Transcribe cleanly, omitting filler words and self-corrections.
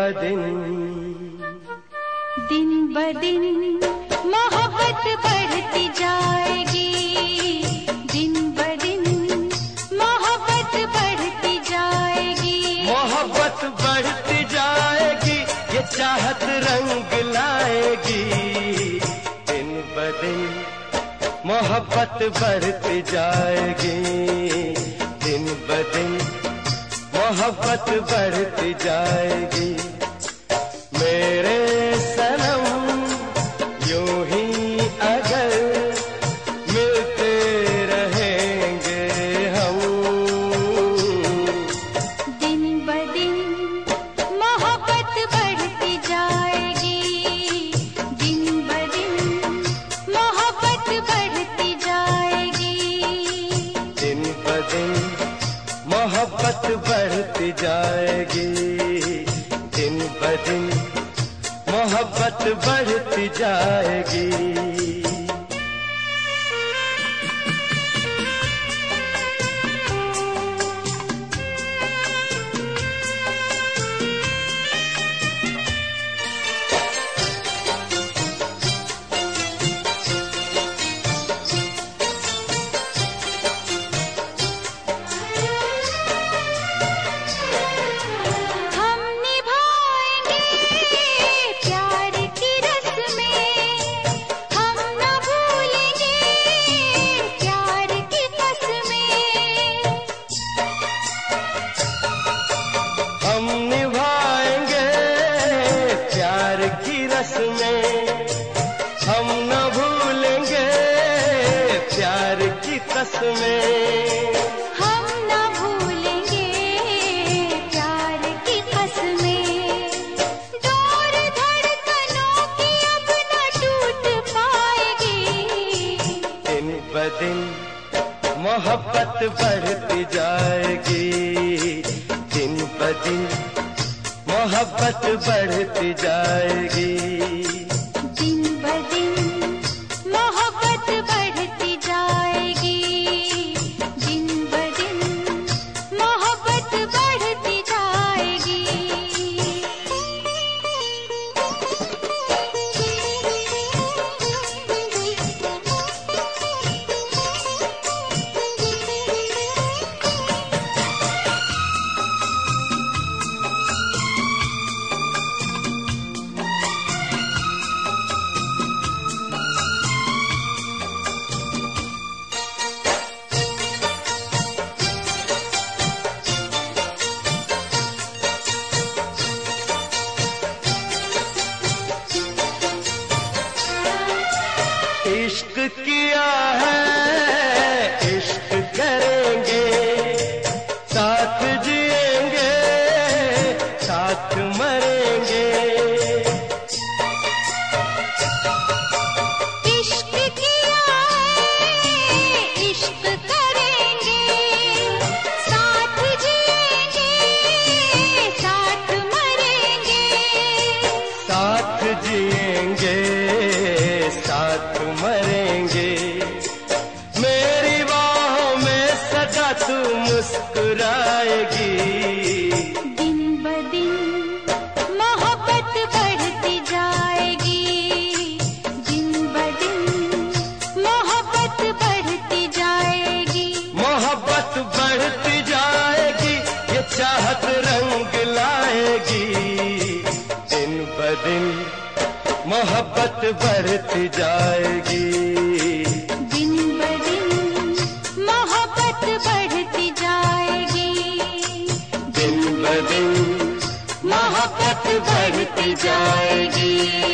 ब दिन मोहब्बत बढ़ती जाएगी, दिन ब दिन मोहब्बत बढ़ती जाएगी, मोहब्बत बढ़ती जाएगी, ये चाहत रंग लाएगी, दिन ब दिन मोहब्बत बढ़ती जाएगी, दिन ब दिन मोहब्बत बढ़ती जाएगी। मेरे सनम यूं ही अगर मिलते रहेंगे हम, दिन ब दिन मोहब्बत बढ़ती जाएगी, दिन ब दिन मोहब्बत बढ़ती जाएगी, दिन ब दिन मोहब्बत बढ़ती जाएगी, दिन ब दिन मोहब्बत बढ़ती जाएगी। हम न भूलेंगे प्यार की कसमें, हम न भूलेंगे प्यार की कसमें, डोर धड़कनों की अब न टूट पाएगी, दिन ब दिन मोहब्बत बढ़ती जाएगी, दिन ब दिन मोहब्बत बढ़ती जाएगी, दिन ब दिन मोहब्बत बढ़ती जाएगी, दिन ब दिन मोहब्बत बढ़ती जाएगी। इश्क किया है इश्क करेंगे, साथ जिएंगे साथ मरेंगे, इश्क किया है इश्क करेंगे, साथ जिएंगे साथ मरेंगे, साथ जिएंगे साथ मरेंगे, मेरी बाहों में सदा तू मुस्कुराएगी, दिन ब दिन मोहब्बत बढ़ती जाएगी, दिन ब दिन मोहब्बत बढ़ती जाएगी, मोहब्बत बढ़ती जाएगी, ये चाहत रंग लाएगी, दिन ब दिन मोहब्बत बढ़ती जाएगी, दिन ब दिन मोहब्बत बढ़ती जाएगी, दिन ब दिन मोहब्बत बढ़ती जाएगी।